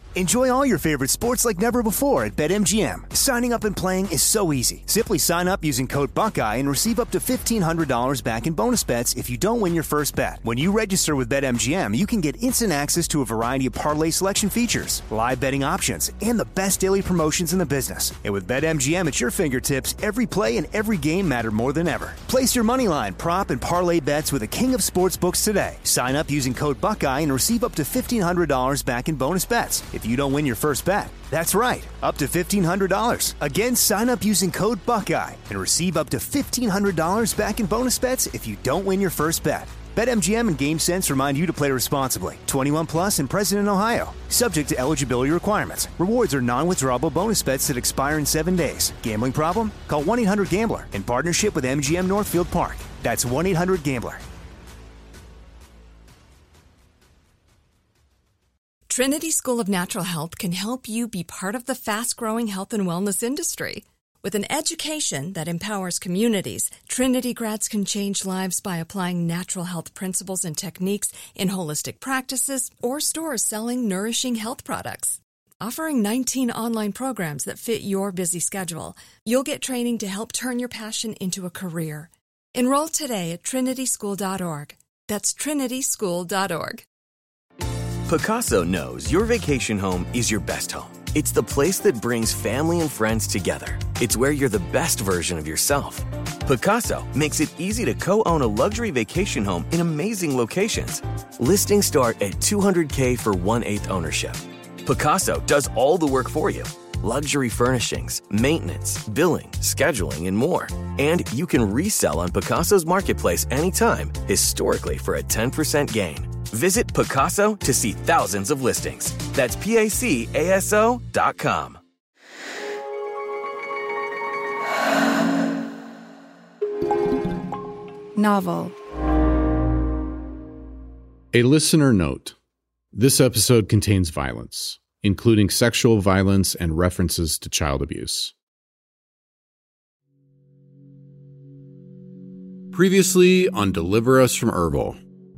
Enjoy all your favorite sports like never before at BetMGM. Signing up and playing is so easy. Simply sign up using code Buckeye and receive up to $1,500 back in bonus bets if you don't win your first bet. When you register with BetMGM, you can get instant access to a variety of parlay selection features, live betting options, and the best daily promotions in the business. And with BetMGM at your fingertips, every play and every game matter more than ever. Place your moneyline, prop, and parlay bets with the king of sportsbooks today. Sign up using code Buckeye and receive up to $1,500 back in bonus bets if you don't win your first bet. That's right, up to $1,500. Again, sign up using code Buckeye and receive up to $1,500 back in bonus bets if you don't win your first bet. BetMGM and GameSense remind you to play responsibly. 21 plus and present in Ohio. Subject to eligibility requirements. Rewards are non-withdrawable bonus bets that expire in 7 days. Gambling problem? Call 1-800-GAMBLER in partnership with MGM Northfield Park. That's 1-800-GAMBLER. Trinity School of Natural Health can help you be part of the fast-growing health and wellness industry. With an education that empowers communities, Trinity grads can change lives by applying natural health principles and techniques in holistic practices or stores selling nourishing health products. Offering 19 online programs that fit your busy schedule, you'll get training to help turn your passion into a career. Enroll today at trinityschool.org. That's trinityschool.org. Pacaso knows your vacation home is your best home. It's the place that brings family and friends together. It's where you're the best version of yourself. Pacaso makes it easy to co-own a luxury vacation home in amazing locations. Listings start at $200K for 1/8 ownership. Pacaso does all the work for you. Luxury furnishings, maintenance, billing, scheduling, and more. And you can resell on Pacaso's marketplace anytime, historically for a 10% gain. Visit Pacaso to see thousands of listings. That's PACASO.com. Novel. A listener note. This episode contains violence, including sexual violence and references to child abuse. Previously on Deliver Us from Erbil.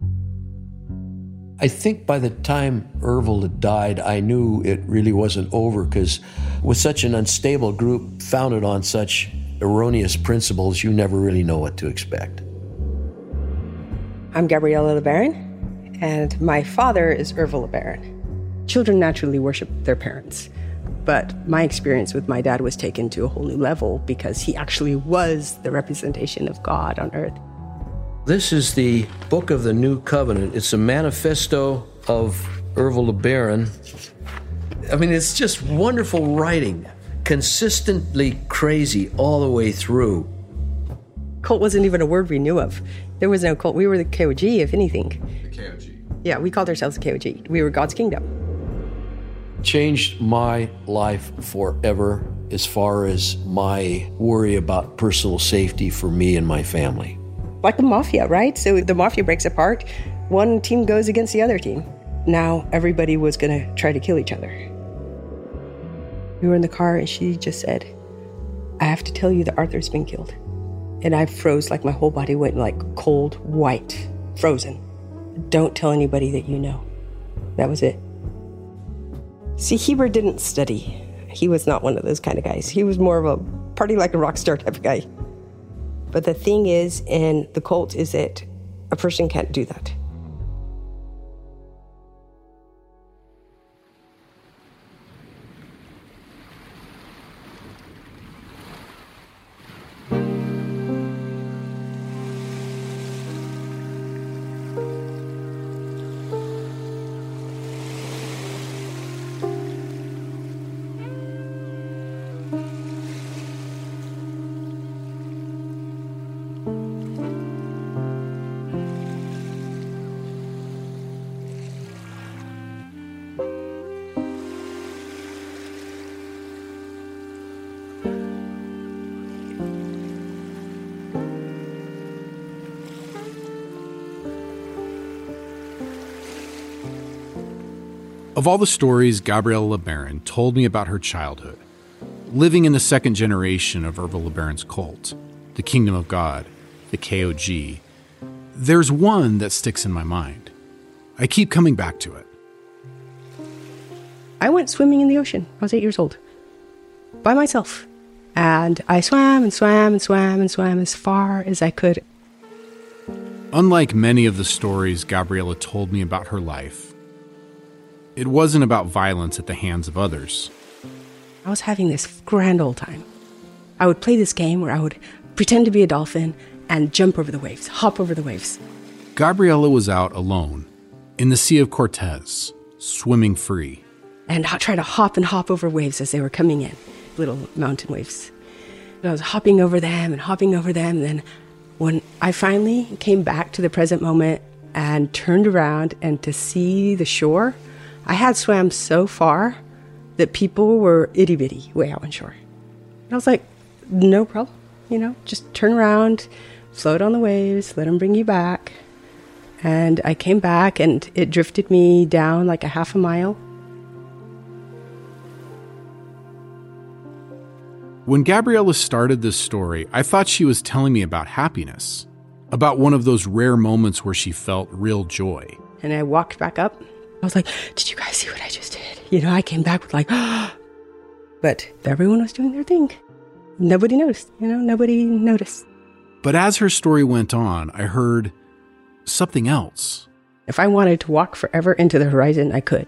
I think by the time Erbil had died, I knew it really wasn't over, because with such an unstable group founded on such erroneous principles, you never really know what to expect. I'm Gabriella LeBaron, and my father is Erbil LeBaron. Children naturally worship their parents, but my experience with my dad was taken to a whole new level because he actually was the representation of God on earth. This is the Book of the New Covenant. It's a manifesto of Erbil LeBaron. I mean, it's just wonderful writing, consistently crazy all the way through. Cult wasn't even a word we knew of. There was no cult. We were the KOG, if anything. The KOG. Yeah, we called ourselves the KOG. We were God's kingdom. Changed my life forever as far as my worry about personal safety for me and my family. Like the mafia, right? So the mafia breaks apart, one team goes against the other team. Now everybody was going to try to kill each other. We were in the car and she just said, I have to tell you that Arthur's been killed. And I froze, like my whole body went like cold white, frozen. Don't tell anybody that you know. That was it. See, Heber didn't study. He was not one of those kind of guys. He was more of a party like a rock star type of guy. But the thing is, in the cult, is that a person can't do that. Of all the stories Gabriella LeBaron told me about her childhood, living in the second generation of Erbil LeBaron's cult, the Kingdom of God, the KOG, there's one that sticks in my mind. I keep coming back to it. I went swimming in the ocean. I was 8 years old. By myself. And I swam and swam and swam and swam as far as I could. Unlike many of the stories Gabriella told me about her life, it wasn't about violence at the hands of others. I was having this grand old time. I would play this game where I would pretend to be a dolphin and jump over the waves, hop over the waves. Gabriella was out alone in the Sea of Cortez, swimming free. And I tried to hop and hop over waves as they were coming in, little mountain waves. And I was hopping over them. And then when I finally came back to the present moment and turned around and to see the shore, I had swam so far that people were itty-bitty way out on shore. And I was like, no problem, just turn around, float on the waves, let them bring you back. And I came back and it drifted me down like a half a mile. When Gabriella started this story, I thought she was telling me about happiness, about one of those rare moments where she felt real joy. And I walked back up. I was like, did you guys see what I just did? I came back with like, but everyone was doing their thing. Nobody noticed, nobody noticed. But as her story went on, I heard something else. If I wanted to walk forever into the horizon, I could.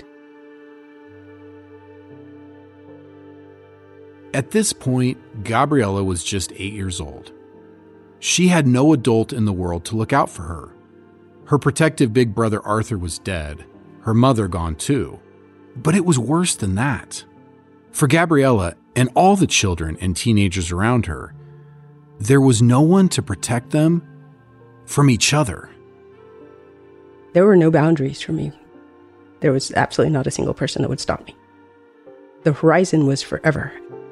At this point, Gabriella was just 8 years old. She had no adult in the world to look out for her. Her protective big brother Arthur was dead, her mother gone too. But it was worse than that. For Gabriella and all the children and teenagers around her, there was no one to protect them from each other. There were no boundaries for me. There was absolutely not a single person that would stop me. The horizon was forever.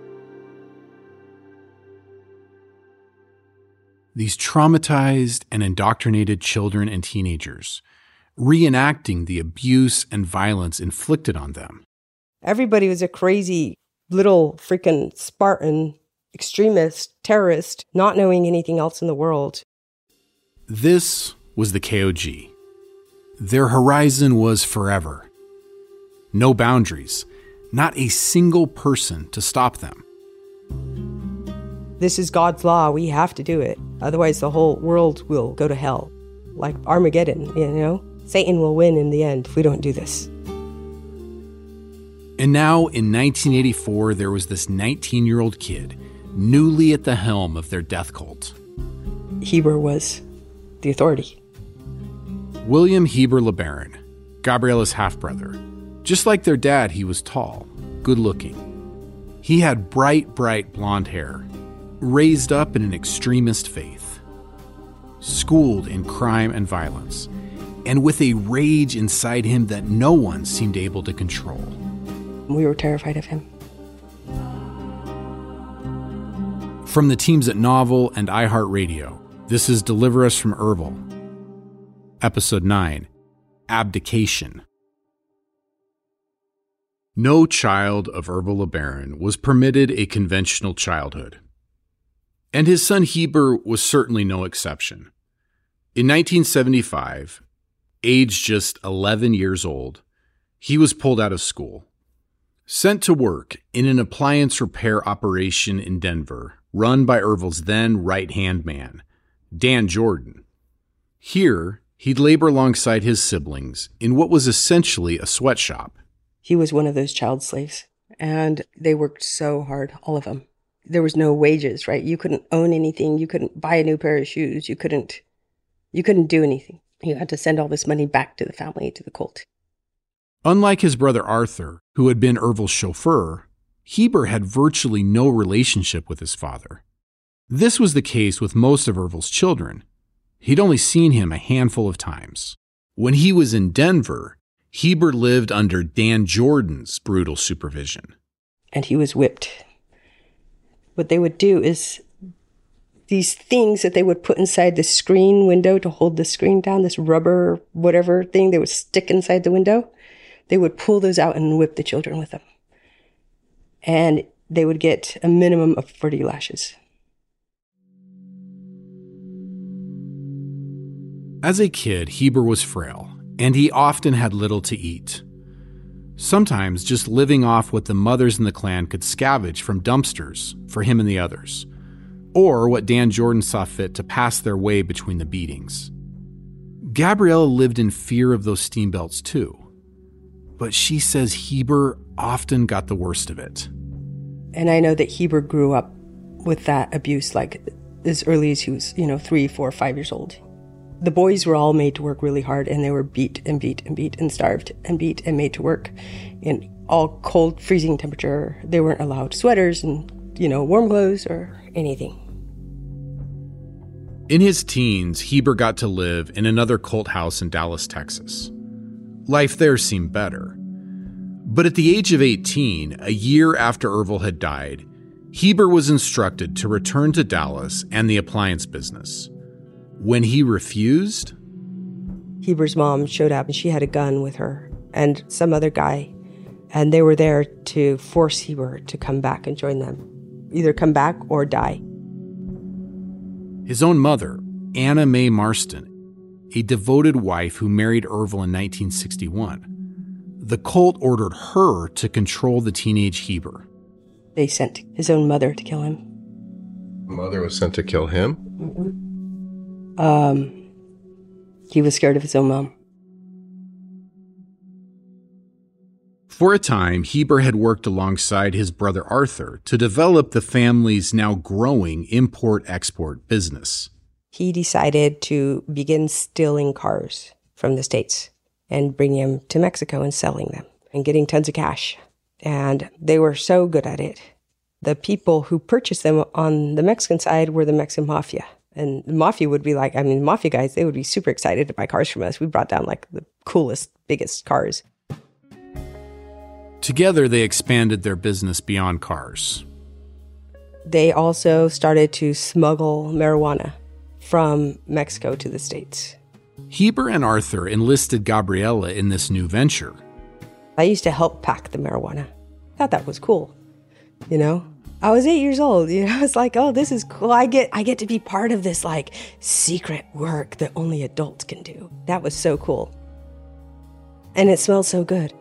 These traumatized and indoctrinated children and teenagers, reenacting the abuse and violence inflicted on them. Everybody was a crazy little freaking Spartan, extremist, terrorist, not knowing anything else in the world. This was the KOG. Their horizon was forever. No boundaries, not a single person to stop them. This is God's law. We have to do it. Otherwise, the whole world will go to hell. Like Armageddon, Satan will win in the end if we don't do this. And now, in 1984, there was this 19-year-old kid, newly at the helm of their death cult. Heber was the authority. William Heber LeBaron, Gabriella's half-brother. Just like their dad, he was tall, good-looking. He had bright blonde hair, raised up in an extremist faith, schooled in crime and violence, and with a rage inside him that no one seemed able to control. We were terrified of him. From the teams at Novel and iHeartRadio, this is Deliver Us from Erbil. Episode 9, Abdication. No child of Erbil LeBaron was permitted a conventional childhood. And his son Heber was certainly no exception. In 1975, aged just 11 years old, he was pulled out of school, sent to work in an appliance repair operation in Denver, run by Erbil's then right-hand man, Dan Jordan. Here, he'd labor alongside his siblings in what was essentially a sweatshop. He was one of those child slaves, and they worked so hard, all of them. There was no wages, right? You couldn't own anything. You couldn't buy a new pair of shoes. You couldn't do anything. You had to send all this money back to the family, to the cult. Unlike his brother Arthur, who had been Erbil's chauffeur, Heber had virtually no relationship with his father. This was the case with most of Erbil's children. He'd only seen him a handful of times. When he was in Denver, Heber lived under Dan Jordan's brutal supervision. And he was whipped. What they would do is these things that they would put inside the screen window to hold the screen down, this rubber whatever thing they would stick inside the window, they would pull those out and whip the children with them. And they would get a minimum of 40 lashes. As a kid, Heber was frail, and he often had little to eat. sometimes just living off what the mothers in the clan could scavenge from dumpsters for him and the others, or what Dan Jordan saw fit to pass their way between the beatings. Gabriella lived in fear of those steam belts too, but she says Heber often got the worst of it. And I know that Heber grew up with that abuse like as early as he was, 3, 4, 5 years old. The boys were all made to work really hard, and they were beat and beat and beat and starved and beat and made to work in all cold, freezing temperature. They weren't allowed sweaters and, warm clothes or anything. In his teens, Heber got to live in another cult house in Dallas, Texas. Life there seemed better. But at the age of 18, a year after Ervil had died, Heber was instructed to return to Dallas and the appliance business. When he refused, Heber's mom showed up and she had a gun with her and some other guy, and they were there to force Heber to come back and join them. Either come back or die. His own mother, Anna Mae Marston, a devoted wife who married Ervil in 1961, the cult ordered her to control the teenage Heber. They sent his own mother to kill him. Mother was sent to kill him? He was scared of his own mom. For a time, Heber had worked alongside his brother Arthur to develop the family's now growing import-export business. He decided to begin stealing cars from the States and bringing them to Mexico and selling them and getting tons of cash. And they were so good at it. The people who purchased them on the Mexican side were the Mexican mafia. And the mafia would be like, the mafia guys, they would be super excited to buy cars from us. We brought down like the coolest, biggest cars. Together, they expanded their business beyond cars. They also started to smuggle marijuana from Mexico to the States. Heber and Arthur enlisted Gabriella in this new venture. I used to help pack the marijuana. I thought that was cool, I was 8 years old, I was like, oh, this is cool. I get to be part of this like secret work that only adults can do. That was so cool. And it smelled so good.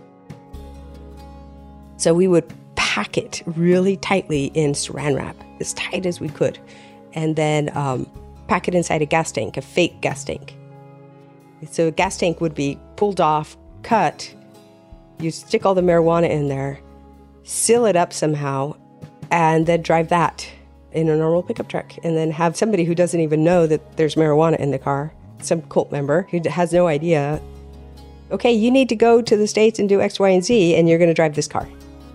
So we would pack it really tightly in saran wrap, as tight as we could, and then pack it inside a gas tank, a fake gas tank. So a gas tank would be pulled off, cut, you stick all the marijuana in there, seal it up somehow, and then drive that in a normal pickup truck, and then have somebody who doesn't even know that there's marijuana in the car, some cult member who has no idea, okay, you need to go to the States and do X, Y, and Z, and you're going to drive this car.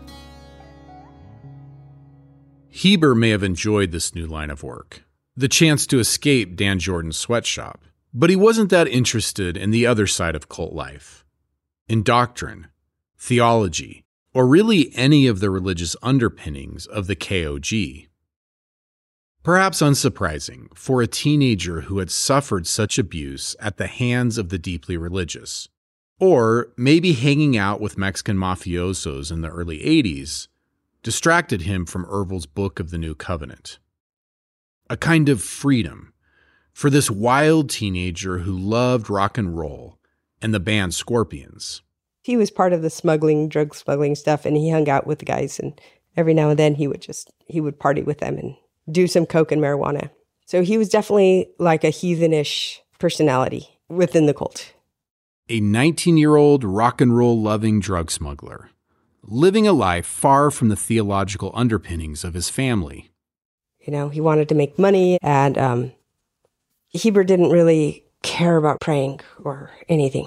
Heber may have enjoyed this new line of work, the chance to escape Dan Jordan's sweatshop, but he wasn't that interested in the other side of cult life, in doctrine, theology, or really any of the religious underpinnings of the KOG. Perhaps unsurprising for a teenager who had suffered such abuse at the hands of the deeply religious, or maybe hanging out with Mexican mafiosos in the early 80s, distracted him from Ervil's Book of the New Covenant. A kind of freedom for this wild teenager who loved rock and roll and the band Scorpions. He was part of the drug smuggling stuff, and he hung out with the guys, and every now and then he would party with them and do some coke and marijuana. So he was definitely like a heathenish personality within the cult. A 19-year-old rock and roll loving drug smuggler, living a life far from the theological underpinnings of his family. He wanted to make money, and Heber didn't really care about praying or anything.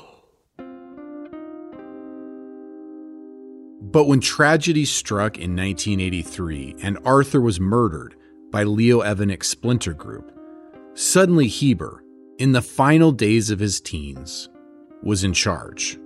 But when tragedy struck in 1983 and Arthur was murdered by Leo Evanick's splinter group, suddenly Heber, in the final days of his teens, was in charge.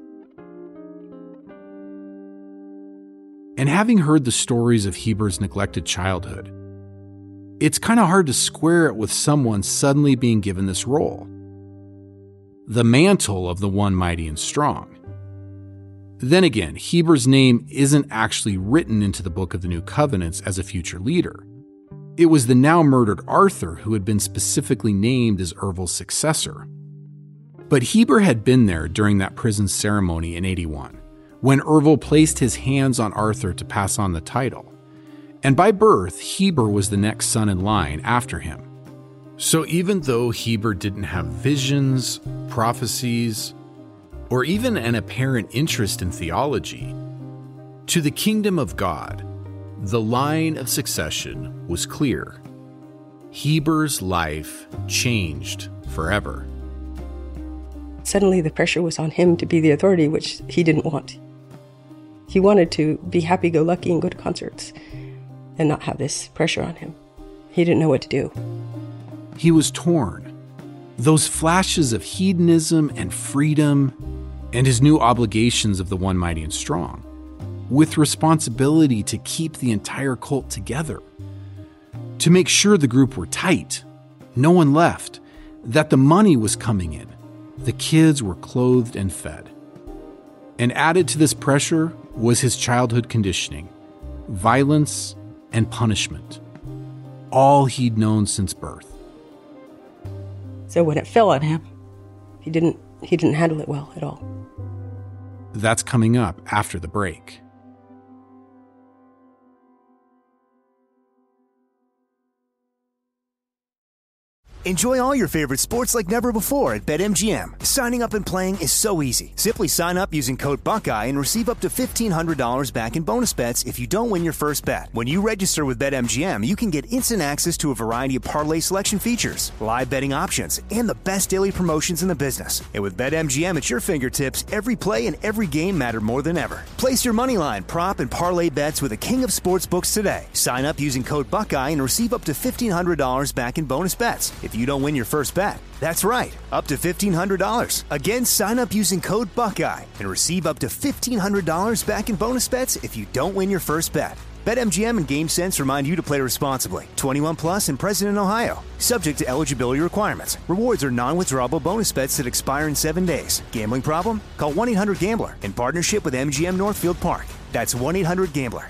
And having heard the stories of Heber's neglected childhood, it's kind of hard to square it with someone suddenly being given this role. The mantle of the one mighty and strong. Then again, Heber's name isn't actually written into the Book of the New Covenants as a future leader. It was the now murdered Arthur who had been specifically named as Ervil's successor. But Heber had been there during that prison ceremony in 81, when Ervil placed his hands on Arthur to pass on the title. And by birth, Heber was the next son in line after him. So even though Heber didn't have visions, prophecies, or even an apparent interest in theology, to the kingdom of God, the line of succession was clear. Heber's life changed forever. Suddenly the pressure was on him to be the authority, which he didn't want. He wanted to be happy-go-lucky and go to concerts and not have this pressure on him. He didn't know what to do. He was torn. Those flashes of hedonism and freedom, and his new obligations of the one mighty and strong, with responsibility to keep the entire cult together, to make sure the group were tight, no one left, that the money was coming in, the kids were clothed and fed. And added to this pressure was his childhood conditioning, violence and punishment, all he'd known since birth. So when it fell on him, he didn't handle it well at all. That's coming up after the break. Enjoy all your favorite sports like never before at BetMGM. Signing up and playing is so easy. Simply sign up using code Buckeye and receive up to $1,500 back in bonus bets if you don't win your first bet. When you register with BetMGM, you can get instant access to a variety of parlay selection features, live betting options, and the best daily promotions in the business. And with BetMGM at your fingertips, every play and every game matter more than ever. Place your moneyline, prop, and parlay bets with the king of sportsbooks today. Sign up using code Buckeye and receive up to $1,500 back in bonus bets if you don't win your first bet. That's right, up to $1,500. Again, sign up using code Buckeye and receive up to $1,500 back in bonus bets if you don't win your first bet. BetMGM and GameSense remind you to play responsibly. 21 plus and present in Ohio. Subject to eligibility requirements. Rewards are non-withdrawable bonus bets that expire in 7 days. Gambling problem? Call 1-800-GAMBLER in partnership with MGM Northfield Park. That's 1-800-GAMBLER.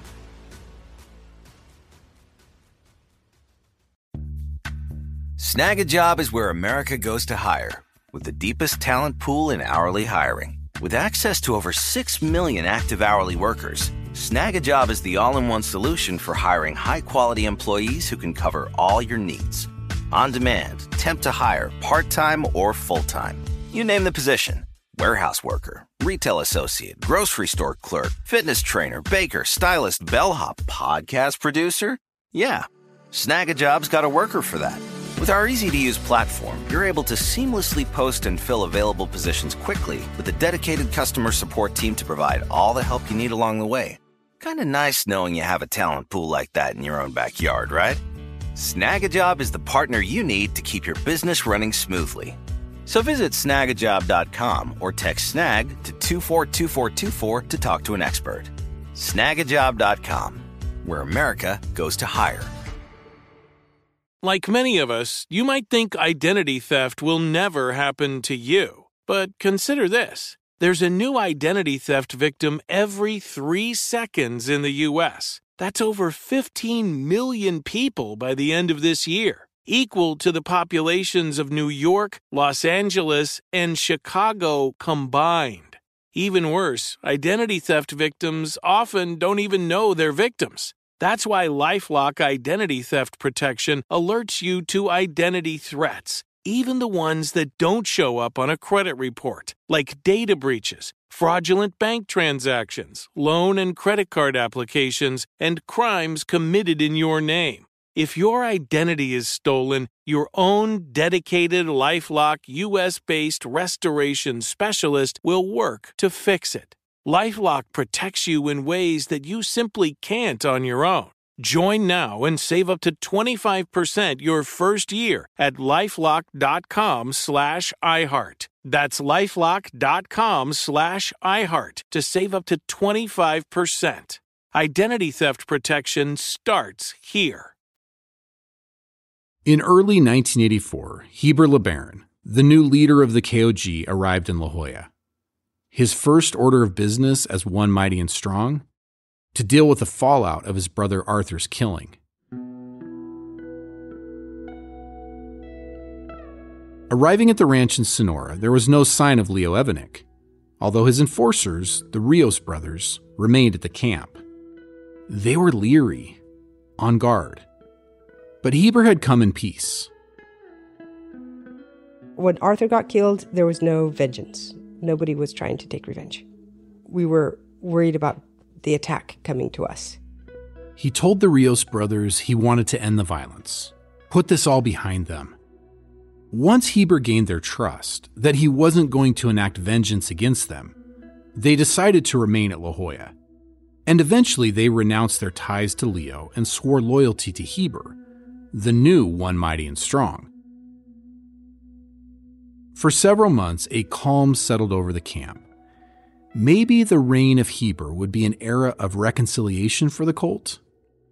Snag a Job is where America goes to hire, with the deepest talent pool in hourly hiring. With access to over 6 million active hourly workers, Snag a Job is the all-in-one solution for hiring high-quality employees who can cover all your needs. On demand, temp to hire, part-time or full-time. You name the position. Warehouse worker, retail associate, grocery store clerk, fitness trainer, baker, stylist, bellhop, podcast producer. Yeah, Snag a Job's got a worker for that. With our easy-to-use platform, you're able to seamlessly post and fill available positions quickly with a dedicated customer support team to provide all the help you need along the way. Kind of nice knowing you have a talent pool like that in your own backyard, right? Snag a Job is the partner you need to keep your business running smoothly. So visit snagajob.com or text snag to 242424 to talk to an expert. Snagajob.com, where America goes to hire. Like many of us, you might think identity theft will never happen to you. But consider this. There's a new identity theft victim every 3 seconds in the U.S. That's over 15 million people by the end of this year, equal to the populations of New York, Los Angeles, and Chicago combined. Even worse, identity theft victims often don't even know they're victims. That's why LifeLock Identity Theft Protection alerts you to identity threats, even the ones that don't show up on a credit report, like data breaches, fraudulent bank transactions, loan and credit card applications, and crimes committed in your name. If your identity is stolen, your own dedicated LifeLock US-based restoration specialist will work to fix it. LifeLock protects you in ways that you simply can't on your own. Join now and save up to 25% your first year at LifeLock.com/iHeart. That's LifeLock.com/iHeart to save up to 25%. Identity theft protection starts here. In early 1984, Heber LeBaron, the new leader of the KOG, arrived in La Jolla. His first order of business as one mighty and strong? To deal with the fallout of his brother Arthur's killing. Arriving at the ranch in Sonora, there was no sign of Leo Evanick. although his enforcers, the Rios brothers, remained at the camp. They were leery, on guard. But Heber had come in peace. When Arthur got killed, there was no vengeance. Nobody was trying to take revenge. We were worried about the attack coming to us. He told the Rios brothers he wanted to end the violence, put this all behind them. Once Heber gained their trust that he wasn't going to enact vengeance against them, they decided to remain at La Jolla. And eventually they renounced their ties to Leo and swore loyalty to Heber, the new One Mighty and Strong. For several months, a calm settled over the camp. Maybe the reign of Heber would be an era of reconciliation for the cult?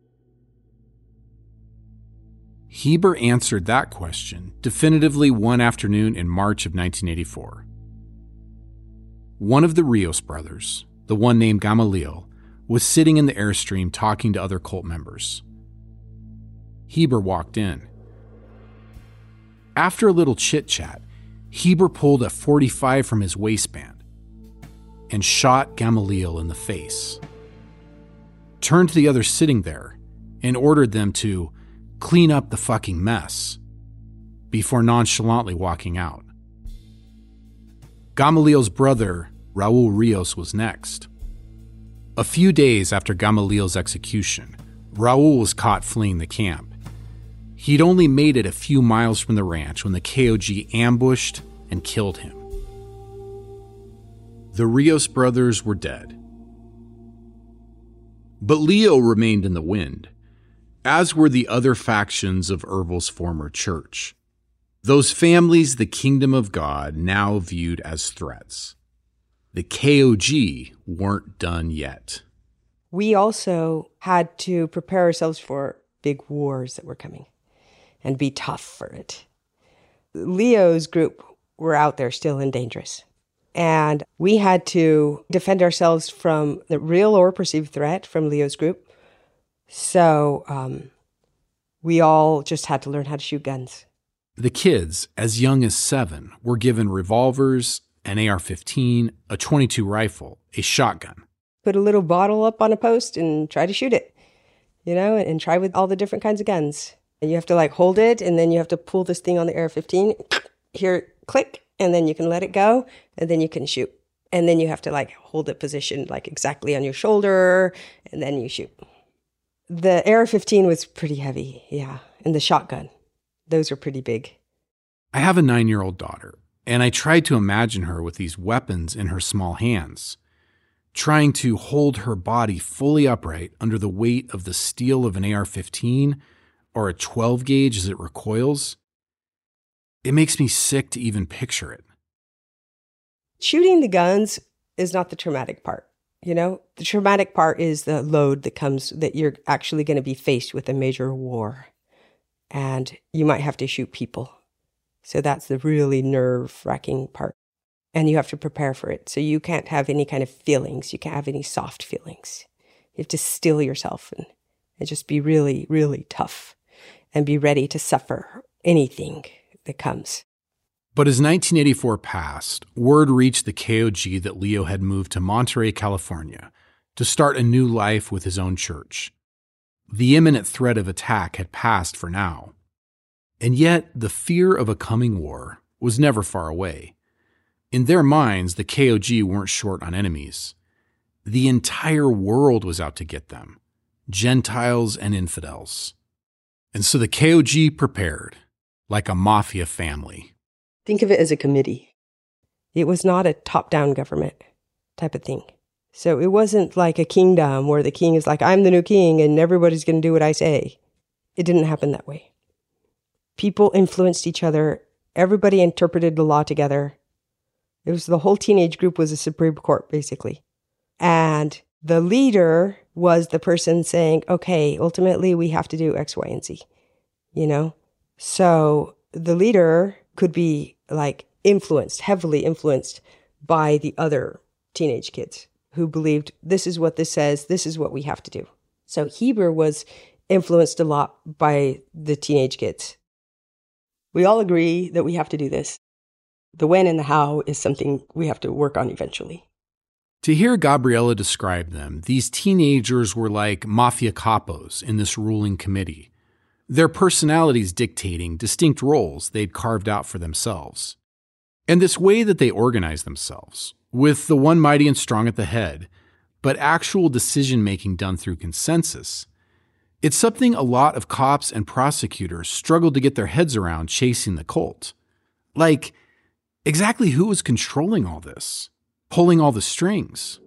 Heber answered that question definitively one afternoon in March of 1984. One of the Rios brothers, the one named Gamaliel, was sitting in the Airstream talking to other cult members. Heber walked in. After a little chit-chat, Heber pulled a .45 from his waistband and shot Gamaliel in the face, turned to the others sitting there and ordered them to clean up the fucking mess before nonchalantly walking out. Gamaliel's brother, Raul Rios, was next. A few days after Gamaliel's execution, Raul was caught fleeing the camp. He'd only made it a few miles from the ranch when the KOG ambushed and killed him. The Rios brothers were dead. But Leo remained in the wind, as were the other factions of Ervil's former church. Those families the kingdom of God now viewed as threats. The KOG weren't done yet. We also had to prepare ourselves for big wars that were coming and be tough for it. Leo's group were out there still and dangerous. And we had to defend ourselves from the real or perceived threat from Leo's group. So we all just had to learn how to shoot guns. The kids, as young as 7, were given revolvers, an AR-15, a .22 rifle, a shotgun. Put a little bottle up on a post and try to shoot it, and try with all the different kinds of guns. And you have to hold it, and then you have to pull this thing on the AR-15, hear it click, and then you can let it go, and then you can shoot. And then you have to hold it positioned exactly on your shoulder, and then you shoot. The AR-15 was pretty heavy, yeah, and the shotgun. Those are pretty big. I have a 9-year-old daughter, and I tried to imagine her with these weapons in her small hands, trying to hold her body fully upright under the weight of the steel of an AR-15 or a 12-gauge as it recoils. It makes me sick to even picture it. Shooting the guns is not the traumatic part, The traumatic part is the load that comes, that you're actually going to be faced with a major war. And you might have to shoot people. So that's the really nerve-wracking part. And you have to prepare for it. So you can't have any kind of feelings. You can't have any soft feelings. You have to still yourself and just be really, really tough and be ready to suffer anything that comes. But as 1984 passed, word reached the KOG that Leo had moved to Monterey, California, to start a new life with his own church. The imminent threat of attack had passed for now. And yet, the fear of a coming war was never far away. In their minds, the KOG weren't short on enemies. The entire world was out to get them, Gentiles and infidels. And so the KOG prepared, like a mafia family. Think of it as a committee. It was not a top-down government type of thing. So it wasn't like a kingdom where the king is like, I'm the new king and everybody's going to do what I say. It didn't happen that way. People influenced each other. Everybody interpreted the law together. It was the whole teenage group was a Supreme Court, basically. And the leader was the person saying, okay, ultimately we have to do X, Y, and Z, So the leader could be influenced, heavily influenced by the other teenage kids who believed this is what this says, this is what we have to do. So Heber was influenced a lot by the teenage kids. We all agree that we have to do this. The when and the how is something we have to work on eventually. To hear Gabriella describe them, these teenagers were like mafia capos in this ruling committee, their personalities dictating distinct roles they'd carved out for themselves. And this way that they organized themselves, with the one mighty and strong at the head, but actual decision-making done through consensus, it's something a lot of cops and prosecutors struggled to get their heads around chasing the cult. Like, exactly who was controlling all this? Pulling all the strings?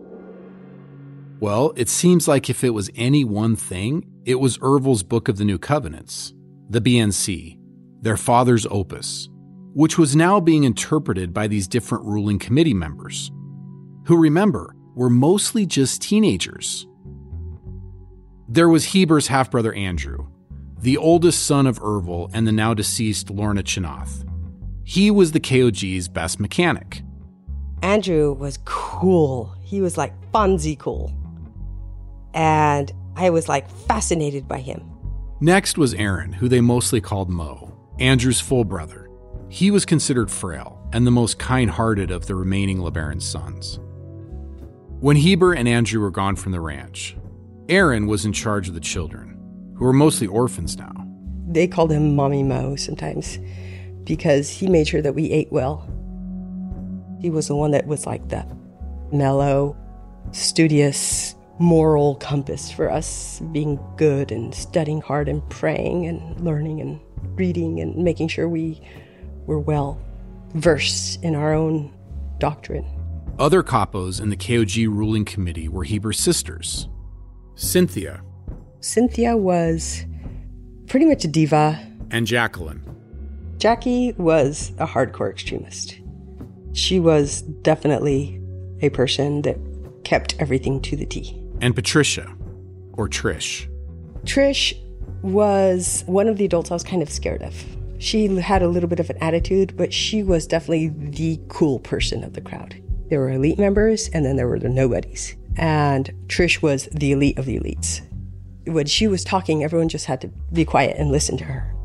Well, it seems like if it was any one thing, it was Ervil's Book of the New Covenants, the BNC, their father's opus, which was now being interpreted by these different ruling committee members, who, remember, were mostly just teenagers. There was Heber's half-brother Andrew, the oldest son of Ervil and the now-deceased Lorna Chinath. He was the KOG's best mechanic. Andrew was cool. He was like Fonzie cool. And I was like fascinated by him. Next was Aaron, who they mostly called Mo, Andrew's full brother. He was considered frail and the most kind-hearted of the remaining LeBaron sons. When Heber and Andrew were gone from the ranch, Aaron was in charge of the children, who were mostly orphans now. They called him Mommy Mo sometimes because he made sure that we ate well. He was the one that was like the mellow, studious, moral compass for us, being good and studying hard and praying and learning and reading and making sure we were well versed in our own doctrine. Other capos in the KOG ruling committee were Heber's sisters. Cynthia. Cynthia was pretty much a diva. And Jacqueline. Jackie was a hardcore extremist. She was definitely a person that kept everything to the T. And Patricia, or Trish. Trish was one of the adults I was kind of scared of. She had a little bit of an attitude, but she was definitely the cool person of the crowd. There were elite members, and then there were the nobodies. And Trish was the elite of the elites. When she was talking, everyone just had to be quiet and listen to her.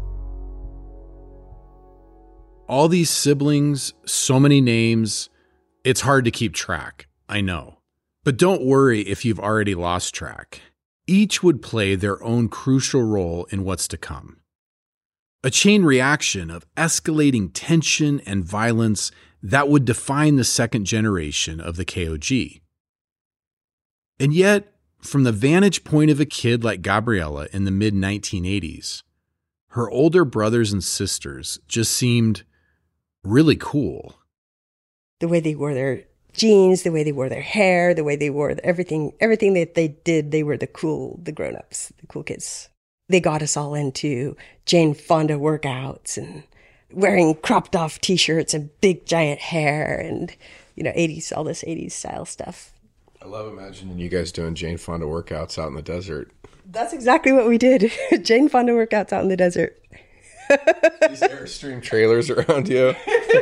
All these siblings, so many names, it's hard to keep track, I know. But don't worry if you've already lost track. Each would play their own crucial role in what's to come. A chain reaction of escalating tension and violence that would define the second generation of the KOG. And yet, from the vantage point of a kid like Gabriella in the mid-1980s, her older brothers and sisters just seemed really cool. The way they wore their jeans, the way they wore their hair, the way they wore everything that they did, they were the grown-ups, the cool kids. They got us all into Jane Fonda workouts and wearing cropped off t-shirts and big giant hair and, 80s, all this 80s style stuff. I love imagining you guys doing Jane Fonda workouts out in the desert. That's exactly what we did. Jane Fonda workouts out in the desert. These Airstream trailers around you.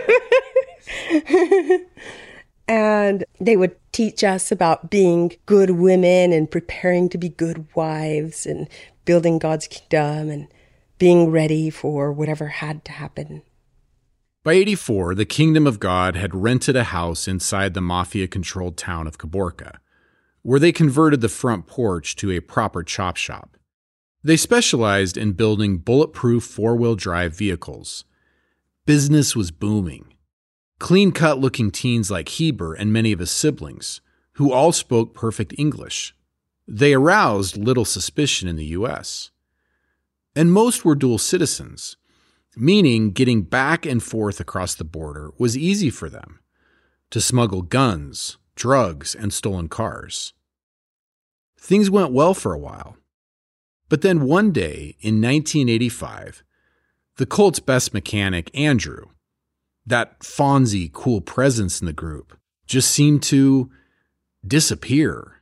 And they would teach us about being good women and preparing to be good wives and building God's kingdom and being ready for whatever had to happen. By 84, the Kingdom of God had rented a house inside the mafia-controlled town of Caborca, where they converted the front porch to a proper chop shop. They specialized in building bulletproof four-wheel drive vehicles. Business was booming. Clean-cut looking teens like Heber and many of his siblings, who all spoke perfect English. They aroused little suspicion in the U.S. And most were dual citizens, meaning getting back and forth across the border was easy for them to smuggle guns, drugs, and stolen cars. Things went well for a while. But then one day in 1985, the cult's best mechanic, Andrew, that Fonzie cool presence in the group, just seemed to disappear.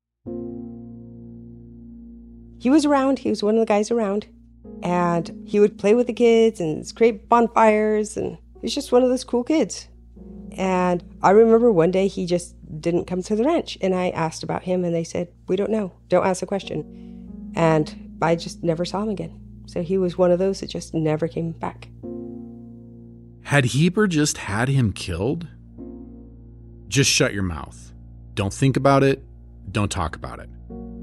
He was around. He was one of the guys around. And he would play with the kids and create bonfires. And he was just one of those cool kids. And I remember one day he just didn't come to the ranch. And I asked about him and they said, "We don't know. Don't ask a question." And I just never saw him again. So he was one of those that just never came back. Had Heber just had him killed? Just shut your mouth. Don't think about it. Don't talk about it.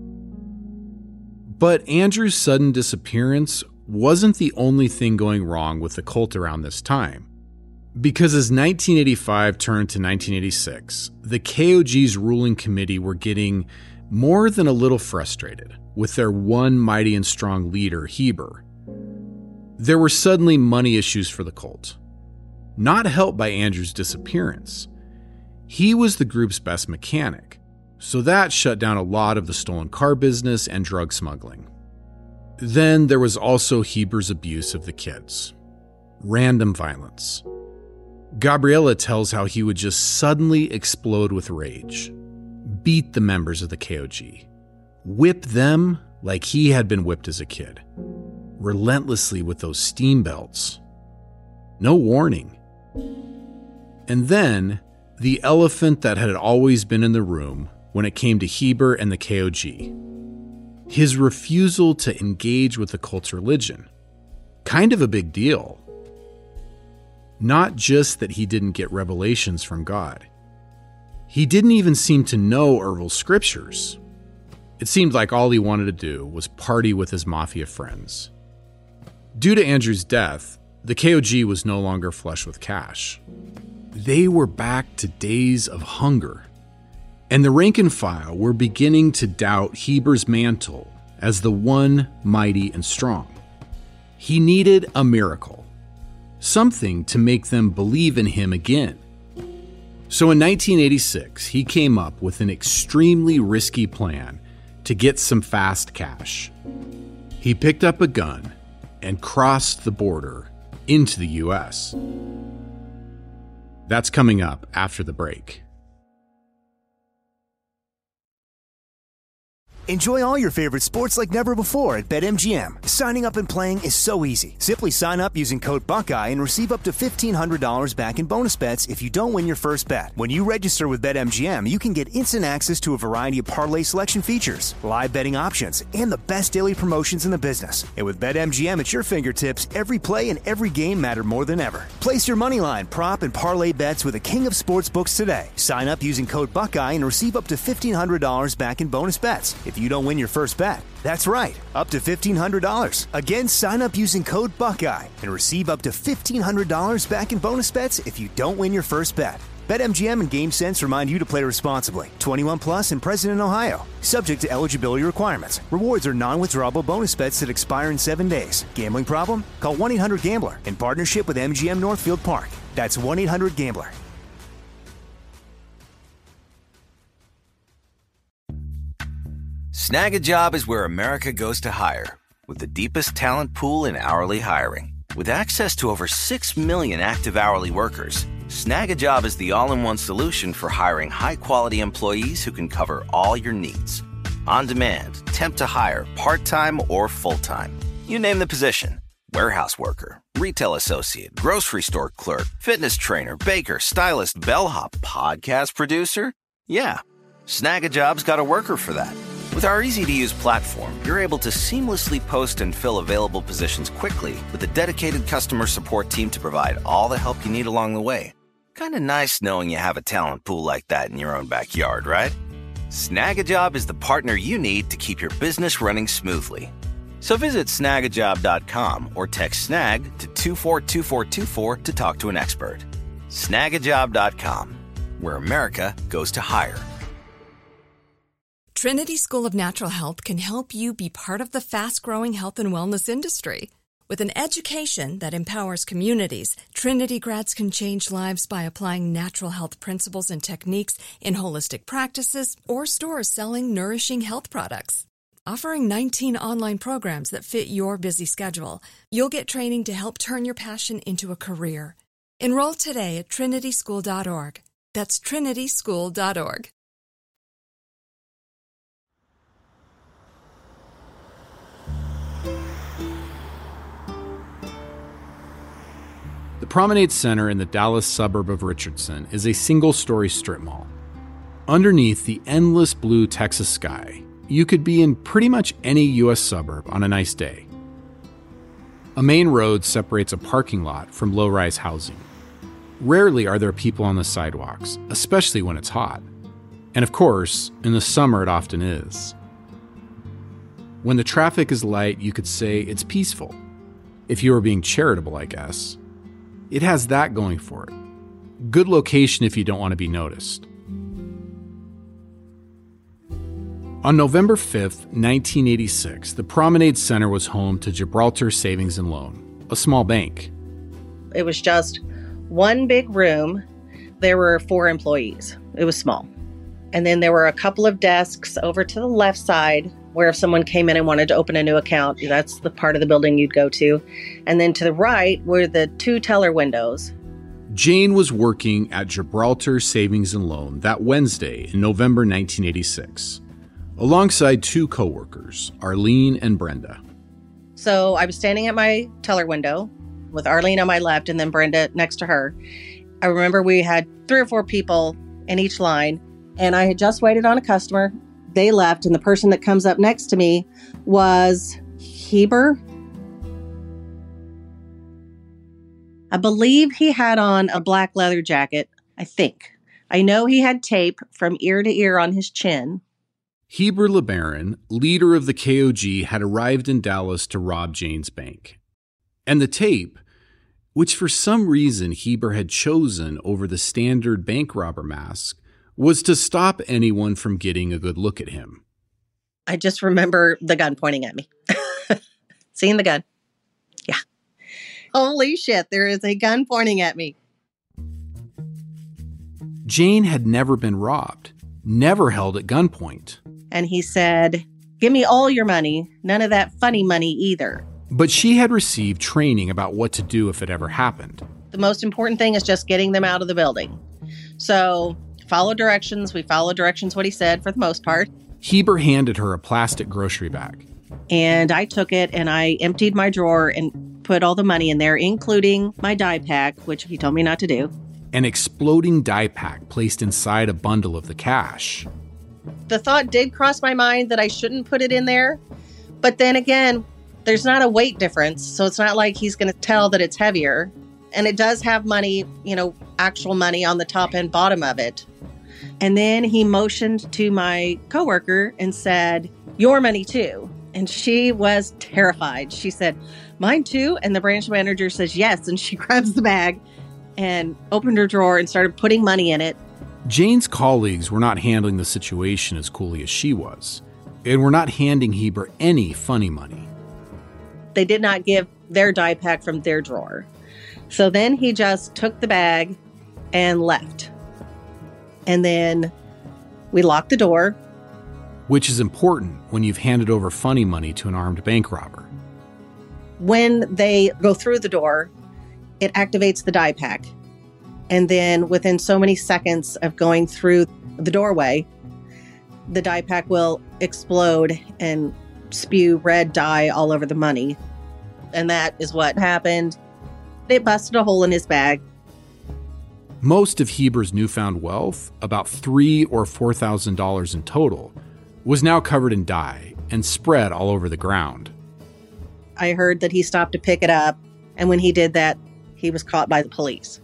But Andrew's sudden disappearance wasn't the only thing going wrong with the cult around this time. Because as 1985 turned to 1986, the KOG's ruling committee were getting more than a little frustrated with their one mighty and strong leader, Heber. There were suddenly money issues for the cult, not helped by Andrew's disappearance. He was the group's best mechanic, so that shut down a lot of the stolen car business and drug smuggling. Then there was also Heber's abuse of the kids. Random violence. Gabriella tells how he would just suddenly explode with rage, beat the members of the KOG, whip them like he had been whipped as a kid, relentlessly with those steam belts. No warning. And then, the elephant that had always been in the room when it came to Heber and the KOG. His refusal to engage with the cult's religion. Kind of a big deal. Not just that he didn't get revelations from God. He didn't even seem to know Ervil's scriptures. It seemed like all he wanted to do was party with his mafia friends. Due to Andrew's death, the KOG was no longer flush with cash. They were back to days of hunger, and the rank and file were beginning to doubt Heber's mantle as the one mighty and strong. He needed a miracle, something to make them believe in him again. So in 1986, he came up with an extremely risky plan to get some fast cash. He picked up a gun and crossed the border into the U.S. That's coming up after the break. Enjoy all your favorite sports like never before at BetMGM. Signing up and playing is so easy. Simply sign up using code Buckeye and receive up to $1,500 back in bonus bets if you don't win your first bet. When you register with BetMGM, you can get instant access to a variety of parlay selection features, live betting options, and the best daily promotions in the business. And with BetMGM at your fingertips, every play and every game matter more than ever. Place your moneyline, prop, and parlay bets with the king of sportsbooks today. Sign up using code Buckeye and receive up to $1,500 back in bonus bets if you don't win your first bet. That's right, up to $1,500. Again, sign up using code Buckeye and receive up to $1,500 back in bonus bets if you don't win your first bet. BetMGM and GameSense remind you to play responsibly. 21 plus and present in Ohio. Subject to eligibility requirements. Rewards are non-withdrawable bonus bets that expire in 7 days. Gambling problem? Call 1-800-GAMBLER in partnership with MGM Northfield Park. That's 1-800-GAMBLER. Snag a Job is where America goes to hire, with the deepest talent pool in hourly hiring. With access to over 6 million active hourly workers, Snag a Job is the all-in-one solution for hiring high-quality employees who can cover all your needs. On demand, temp to hire, part-time or full-time. You name the position. Warehouse worker, retail associate, grocery store clerk, fitness trainer, baker, stylist, bellhop, podcast producer. Yeah, Snag a Job's got a worker for that. With our easy-to-use platform, you're able to seamlessly post and fill available positions quickly with a dedicated customer support team to provide all the help you need along the way. Kind of nice knowing you have a talent pool like that in your own backyard, right? Snag a Job is the partner you need to keep your business running smoothly. So visit snagajob.com or text snag to 242424 to talk to an expert. Snagajob.com, where America goes to hire. Trinity School of Natural Health can help you be part of the fast-growing health and wellness industry. With an education that empowers communities, Trinity grads can change lives by applying natural health principles and techniques in holistic practices or stores selling nourishing health products. Offering 19 online programs that fit your busy schedule, you'll get training to help turn your passion into a career. Enroll today at trinityschool.org. That's trinityschool.org. The Promenade Center in the Dallas suburb of Richardson is a single-story strip mall. Underneath the endless blue Texas sky, you could be in pretty much any U.S. suburb on a nice day. A main road separates a parking lot from low-rise housing. Rarely are there people on the sidewalks, especially when it's hot. And of course, in the summer it often is. When the traffic is light, you could say it's peaceful. If you were being charitable, I guess. It has that going for it. Good location if you don't want to be noticed. On November 5th, 1986, the Promenade Center was home to Gibraltar Savings and Loan, a small bank. It was just one big room. There were 4 employees. It was small. And then there were a couple of desks over to the left side where if someone came in and wanted to open a new account, that's the part of the building you'd go to. And then to the right were the 2 teller windows. Jane was working at Gibraltar Savings and Loan that Wednesday in November 1986, alongside 2 coworkers, Arlene and Brenda. So I was standing at my teller window with Arlene on my left and then Brenda next to her. I remember we had 3 or 4 people in each line, and I had just waited on a customer. They left, and the person that comes up next to me was Heber. I believe he had on a black leather jacket, I think. I know he had tape from ear to ear on his chin. Heber LeBaron, leader of the KOG, had arrived in Dallas to rob Jane's bank. And the tape, which for some reason Heber had chosen over the standard bank robber mask, was to stop anyone from getting a good look at him. I just remember the gun pointing at me. Seeing the gun. Yeah. Holy shit, there is a gun pointing at me. Jane had never been robbed, never held at gunpoint. And he said, "Give me all your money, none of that funny money either." But she had received training about what to do if it ever happened. The most important thing is just getting them out of the building. So follow directions. We followed directions, what he said, for the most part. Heber handed her a plastic grocery bag. And I took it and I emptied my drawer and put all the money in there, including my die pack, which he told me not to do. An exploding die pack placed inside a bundle of the cash. The thought did cross my mind that I shouldn't put it in there. But then again, there's not a weight difference. So it's not like he's going to tell that it's heavier. And it does have money, actual money on the top and bottom of it. And then he motioned to my coworker and said, "Your money too." And she was terrified. She said, "Mine too?" And the branch manager says, "Yes." And she grabs the bag and opened her drawer and started putting money in it. Jane's colleagues were not handling the situation as coolly as she was, and were not handing Heber any funny money. They did not give their die pack from their drawer. So then he just took the bag and left. And then we locked the door. Which is important when you've handed over funny money to an armed bank robber. When they go through the door, it activates the die pack. And then within so many seconds of going through the doorway, the die pack will explode and spew red dye all over the money. And that is what happened. It busted a hole in his bag. Most of Heber's newfound wealth, about $3,000 or $4,000 in total, was now covered in dye and spread all over the ground. I heard that he stopped to pick it up, and when he did that, he was caught by the police.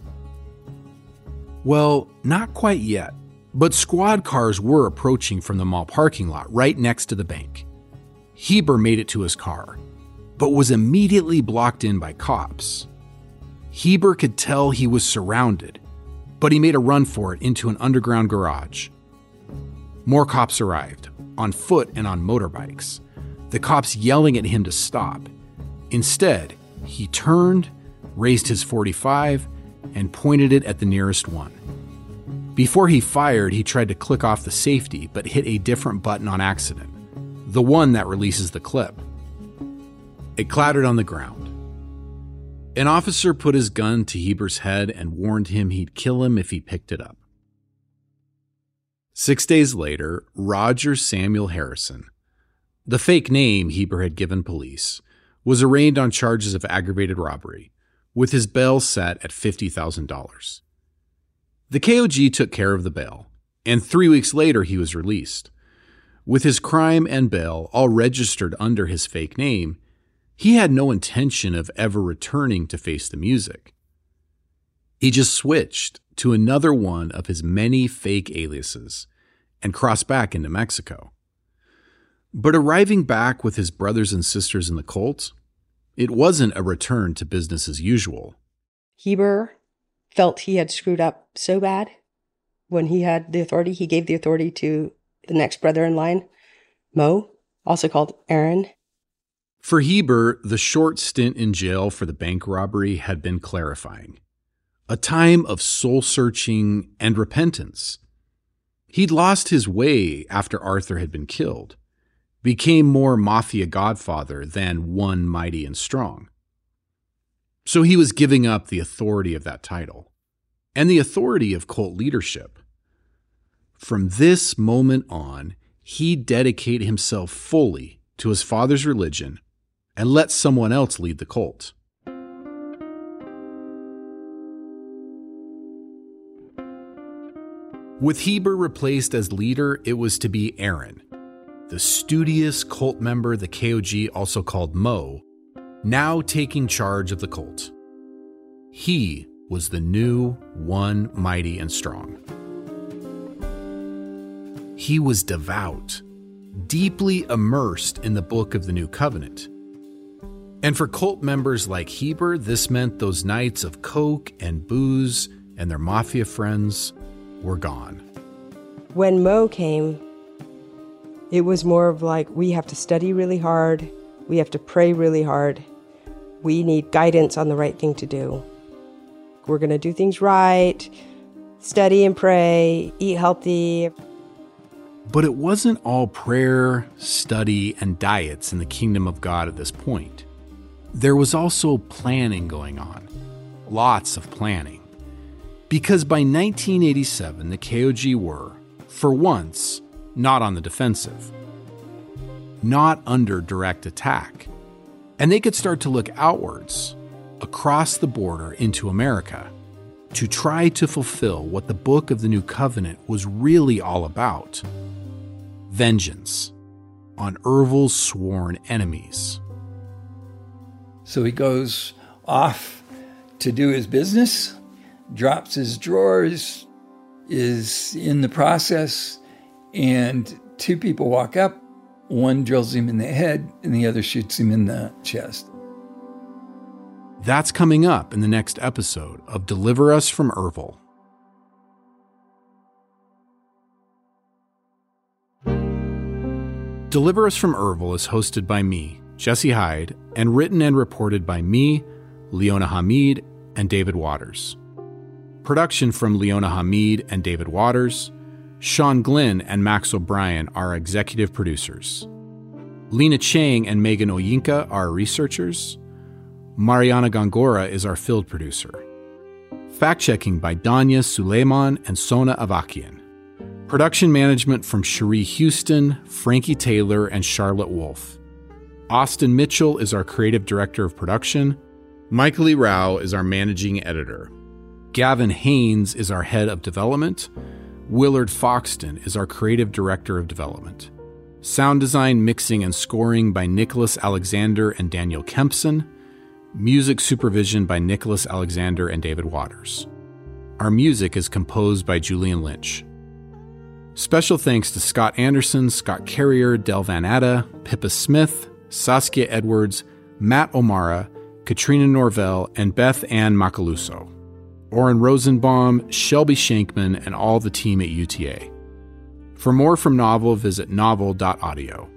Well, not quite yet, but squad cars were approaching from the mall parking lot right next to the bank. Heber made it to his car, but was immediately blocked in by cops. Heber could tell he was surrounded, but he made a run for it into an underground garage. More cops arrived, on foot and on motorbikes, the cops yelling at him to stop. Instead, he turned, raised his .45, and pointed it at the nearest one. Before he fired, he tried to click off the safety, but hit a different button on accident, the one that releases the clip. It clattered on the ground. An officer put his gun to Heber's head and warned him he'd kill him if he picked it up. 6 days later, Roger Samuel Harrison, the fake name Heber had given police, was arraigned on charges of aggravated robbery, with his bail set at $50,000. The KOG took care of the bail, and 3 weeks later he was released. With his crime and bail all registered under his fake name, he had no intention of ever returning to face the music. He just switched to another one of his many fake aliases and crossed back into Mexico. But arriving back with his brothers and sisters in the cult, it wasn't a return to business as usual. Heber felt he had screwed up so bad. When he had the authority, he gave the authority to the next brother in line, Mo, also called Aaron. For Heber, the short stint in jail for the bank robbery had been clarifying. A time of soul-searching and repentance. He'd lost his way after Arthur had been killed, became more mafia godfather than one mighty and strong. So he was giving up the authority of that title and the authority of cult leadership. From this moment on, he'd dedicate himself fully to his father's religion and let someone else lead the cult. With Heber replaced as leader, it was to be Aaron, the studious cult member the KOG also called Mo, now taking charge of the cult. He was the new one mighty and strong. He was devout, deeply immersed in the book of the New Covenant. And for cult members like Heber, this meant those nights of coke and booze and their mafia friends were gone. When Mo came, it was more of like, we have to study really hard. We have to pray really hard. We need guidance on the right thing to do. We're going to do things right, study and pray, eat healthy. But it wasn't all prayer, study, and diets in the kingdom of God at this point. There was also planning going on. Lots of planning. Because by 1987, the KOG were, for once, not on the defensive. Not under direct attack. And they could start to look outwards, across the border into America, to try to fulfill what the book of the New Covenant was really all about. Vengeance on Ervil's sworn enemies. So he goes off to do his business, drops his drawers, is in the process, and two people walk up. One drills him in the head, and the other shoots him in the chest. That's coming up in the next episode of Deliver Us from Ervil. Deliver Us from Ervil is hosted by me, Jesse Hyde, and written and reported by me, Leona Hamid, and David Waters. Production from Leona Hamid and David Waters. Sean Glynn and Max O'Brien are executive producers. Lena Chang and Megan Oyinka are researchers. Mariana Gongora is our field producer. Fact-checking by Danya Suleiman and Sona Avakian. Production management from Cherie Houston, Frankie Taylor, and Charlotte Wolfe. Austin Mitchell is our creative director of production. Michael E. Rao is our managing editor. Gavin Haynes is our head of development. Willard Foxton is our creative director of development. Sound design, mixing, and scoring by Nicholas Alexander and Daniel Kempson. Music supervision by Nicholas Alexander and David Waters. Our music is composed by Julian Lynch. Special thanks to Scott Anderson, Scott Carrier, Del Van Atta, Pippa Smith, Saskia Edwards, Matt O'Mara, Katrina Norvell, and Beth Ann Macaluso. Oren Rosenbaum, Shelby Shankman, and all the team at UTA. For more from Novel, visit novel.audio.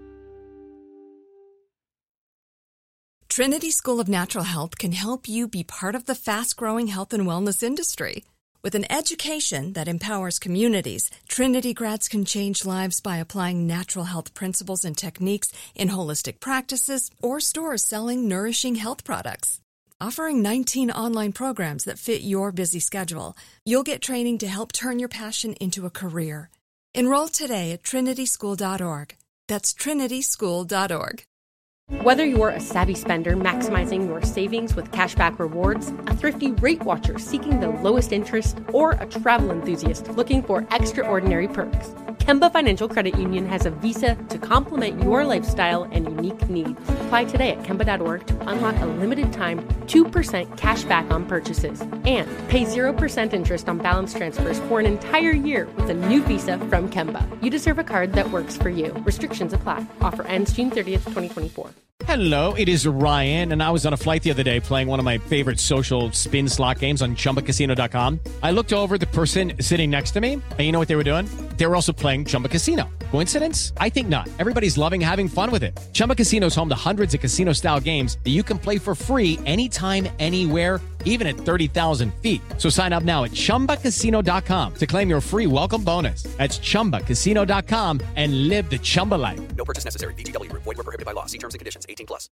Trinity School of Natural Health can help you be part of the fast-growing health and wellness industry. With an education that empowers communities, Trinity grads can change lives by applying natural health principles and techniques in holistic practices or stores selling nourishing health products. Offering 19 online programs that fit your busy schedule, you'll get training to help turn your passion into a career. Enroll today at trinityschool.org. That's trinityschool.org. Whether you're a savvy spender maximizing your savings with cashback rewards, a thrifty rate watcher seeking the lowest interest, or a travel enthusiast looking for extraordinary perks, Kemba Financial Credit Union has a visa to complement your lifestyle and unique needs. Apply today at Kemba.org to unlock a limited time 2% cash back on purchases and pay 0% interest on balance transfers for an entire year with a new visa from Kemba. You deserve a card that works for you. Restrictions apply. Offer ends June 30th, 2024. Hello, it is Ryan, and I was on a flight the other day playing one of my favorite social spin slot games on ChumbaCasino.com. I looked over at the person sitting next to me, and you know what they were doing? They were also playing Chumba Casino. Coincidence? I think not. Everybody's loving having fun with it. Chumba Casino is home to hundreds of casino-style games that you can play for free anytime, anywhere, even at 30,000 feet. So sign up now at ChumbaCasino.com to claim your free welcome bonus. That's ChumbaCasino.com and live the Chumba life. No purchase necessary. VGW. Void where prohibited by law. See terms and conditions. 18+.